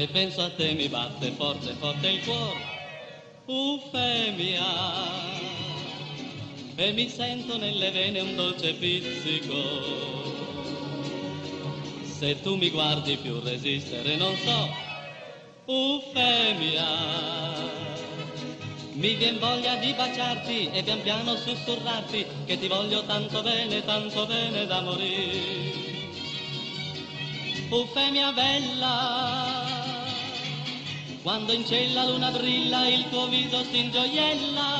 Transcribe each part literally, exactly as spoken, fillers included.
Se penso a te mi batte forte forte il cuore, Eufemia, e mi sento nelle vene un dolce pizzico. Se tu mi guardi più resistere non so, Eufemia, mi vien voglia di baciarti e pian piano sussurrarti che ti voglio tanto bene, tanto bene da morire. Eufemia bella, quando in cielo la luna brilla il tuo viso si ingioiella.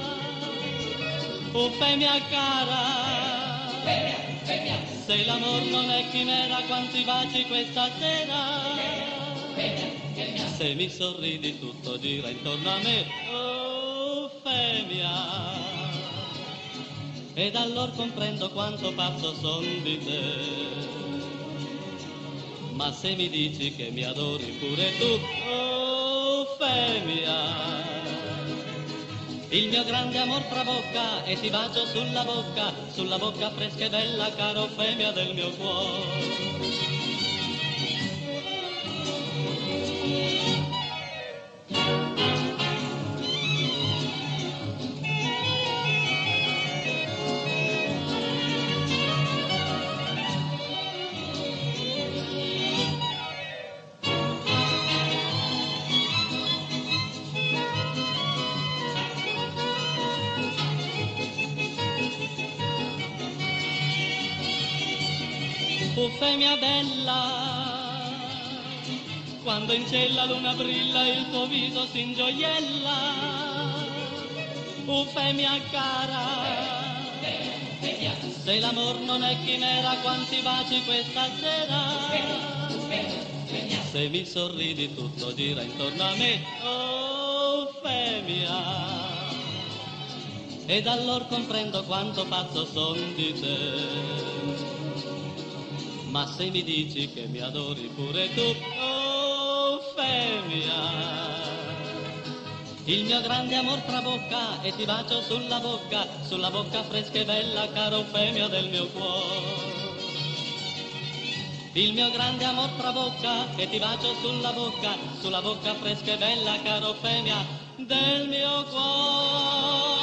Eufemia cara, Eufemia, Eufemia, se l'amor non è chimera, quanti baci questa sera. Eufemia, Eufemia, se mi sorridi tutto gira intorno a me. Eufemia, ed allora comprendo quanto pazzo son di te. Ma se mi dici che mi adori pure tu, Eufemia, il mio grande amor trabocca e ti bacio sulla bocca, sulla bocca fresca e bella, cara Eufemia del mio cuore. Eufemia bella, quando in cielo la luna brilla il tuo viso si ingioiella. Eufemia cara, se l'amor non è chimera, quanti baci questa sera. Se mi sorridi tutto gira intorno a me, Eufemia, ed allora comprendo quanto pazzo son di te. Ma se mi dici che mi adori pure tu, Eufemia, il mio grande amor trabocca e ti bacio sulla bocca, sulla bocca fresca e bella, cara Eufemia del mio cuore. Il mio grande amor trabocca e ti bacio sulla bocca, sulla bocca fresca e bella, cara Eufemia del mio cuore.